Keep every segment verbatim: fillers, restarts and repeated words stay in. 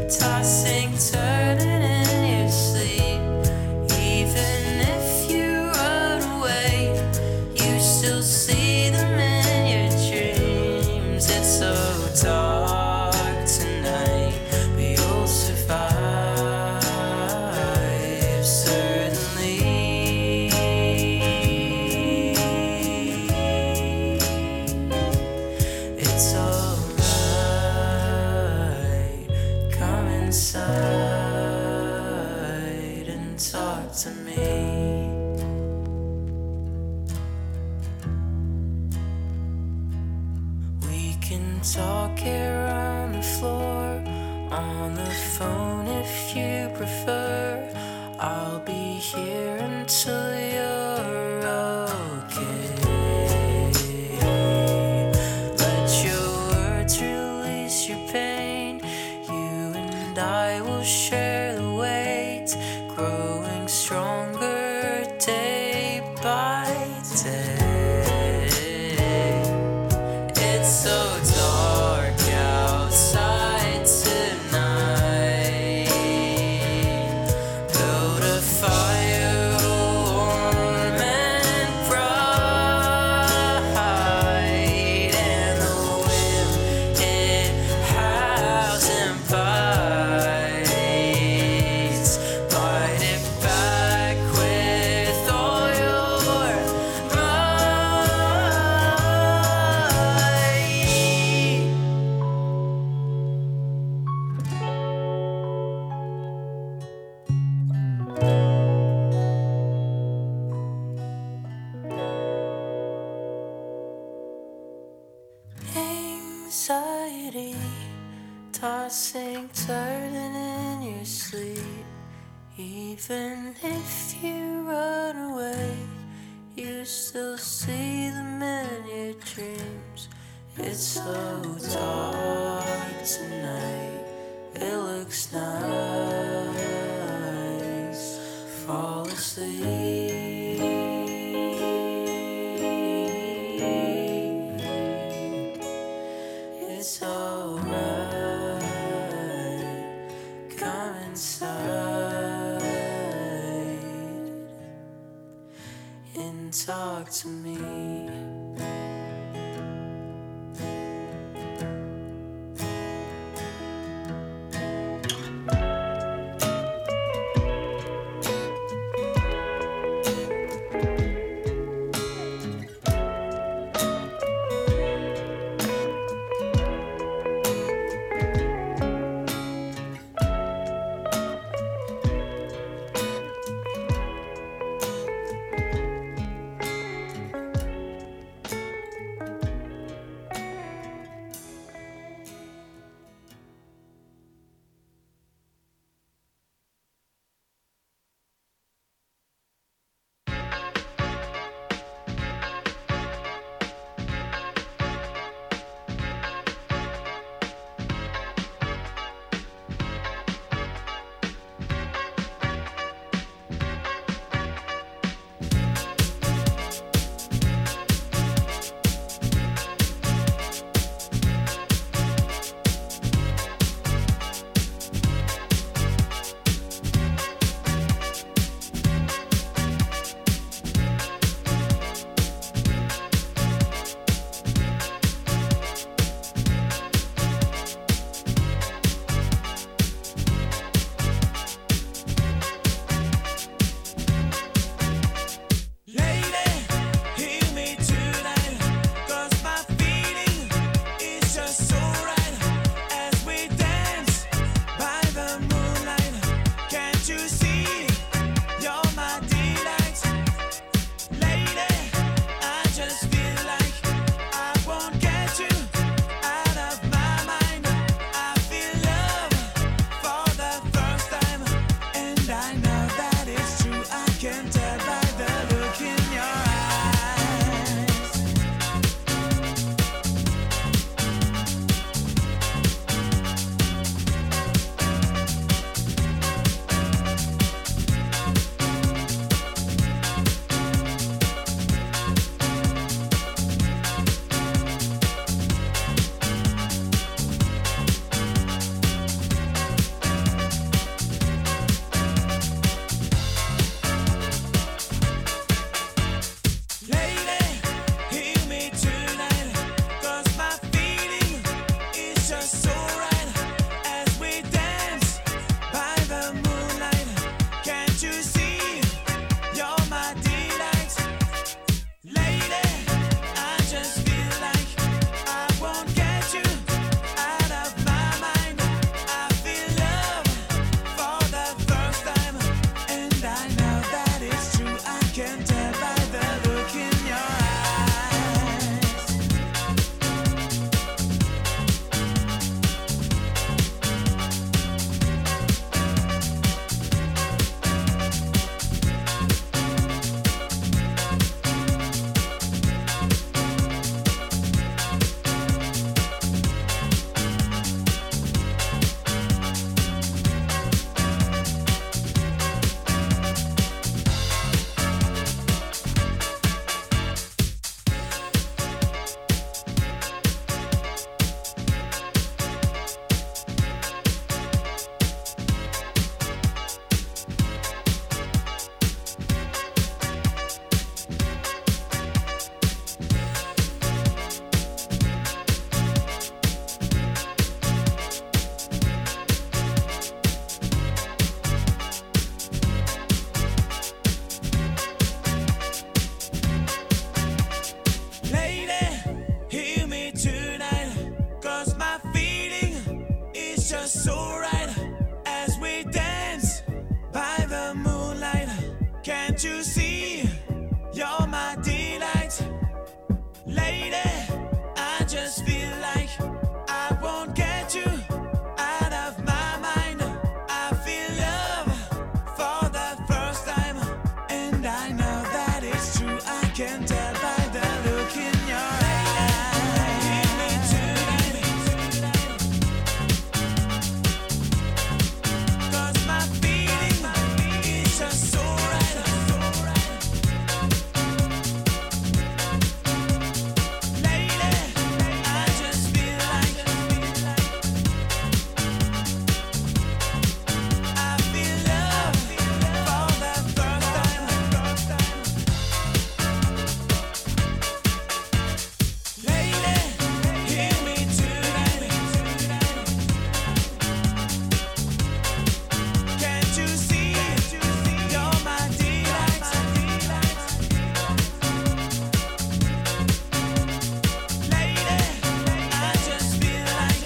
tossing, turning in your sleep. Even if you run away, you still see them in your dreams. It's so dark tonight, but you'll survive, certainly. It's alright, come inside and talk to me. We can talk here on the floor, on the phone if you prefer. I'll be here until you're okay. Let your words release your pain. You and I will share the weight, growing stronger day by day. It's so dark outside tonight. Build a fire warm and bright, and the wind it howls and bites. Bite it back with all your anxiety, tossing, turning in your sleep. Even if you run away, you still see them in your dreams. It's so dark tonight, it looks nice. Fall asleep. It's alright, come inside and talk to me. right as we dance by the moonlight. Can't you see you're my delight? Lady, I just feel like I won't get you out of my mind. I feel love for the first time, and I know that it's true. I can tell by the look in your eyes. Hit me tonight, 'cause my feeling is just so right. Lady, I just feel like I feel love for the first time. Lady, hear me tonight. Can't you see you're my delight? Lady, I just feel like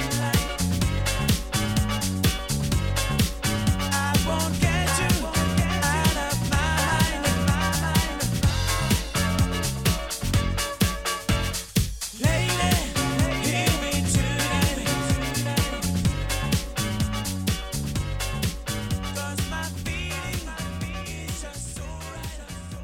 I won't get you out of my mind. Lady, hear me tonight, 'cause my feeling is just so right.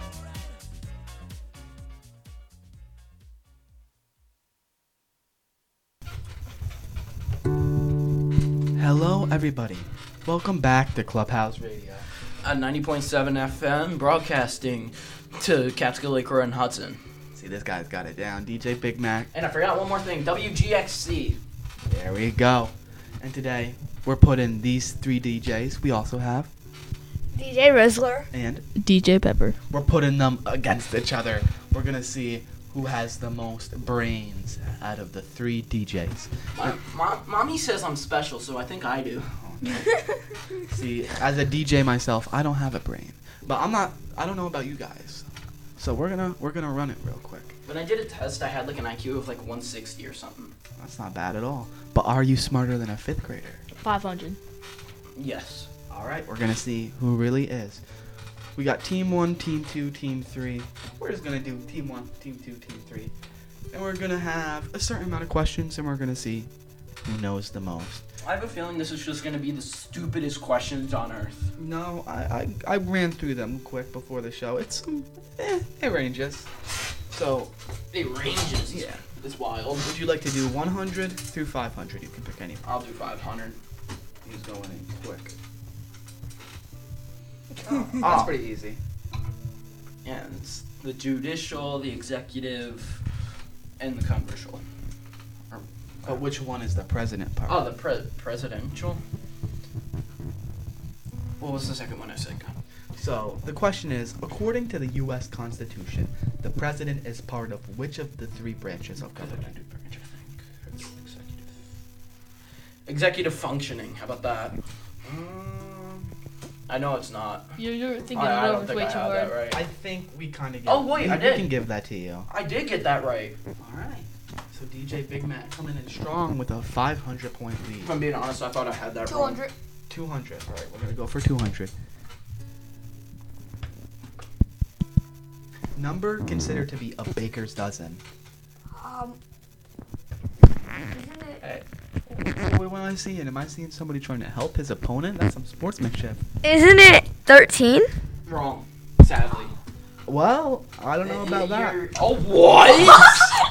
Hello, everybody. Welcome back to Clubhouse Radio. At ninety point seven F M, broadcasting to Catskill Lake Road and Hudson. See, this guy's got it down. D J Big Mac. And I forgot one more thing, W G X C. There we go. And today, we're putting these three D Js. We also have, D J Rizzler. and D J Pepper. we're putting them against each other. We're going to see who has the most brains out of the three D Js. My, mom, mommy says I'm special, so I think I do. See, as a D J myself, I don't have a brain. But I'm not, I don't know about you guys. So we're going to we're gonna run it real quick. When I did a test, I had like an I Q of like one sixty or something. That's not bad at all. But are you smarter than a fifth grader? five hundred. Yes. All right, we're gonna see who really is. We got team one, team two, team three. We're just gonna do team one, team two, team three, and we're gonna have a certain amount of questions, and we're gonna see who knows the most. I have a feeling this is just going to be the stupidest questions on earth. No, I I, I ran through them quick before the show. It's um, eh, it ranges. So, It ranges. Yeah. It's wild. would you like to do one hundred through five hundred? You can pick any. I'll do five hundred. He's going in quick. Oh, That's pretty easy. And it's the judicial, the executive, and the congressional. Or, But which one is the president part? oh, the pre- presidential? What was the second one I said? So, the question is, according to the U S Constitution, the president is part of which of the three branches of government? Executive. Executive functioning. How about that? Um, I know it's not. You're, you're thinking I, I it don't over think way I too have that hard. right. I think we kind of get. Oh, wait, we, I we did. can give that to you. I did get that right. All right. So D J Big Mac coming in strong with a five hundred point lead. If I'm being honest, I thought I had that two wrong. hundred. two hundred. All right, we're gonna go for two hundred. Number considered to be a baker's dozen. Um. Isn't it? Hey, What am I seeing? Am I seeing somebody trying to help his opponent? That's some sportsmanship. Isn't it thirteen? wrong. Sadly. Well, I don't know about that. You're- Oh, what?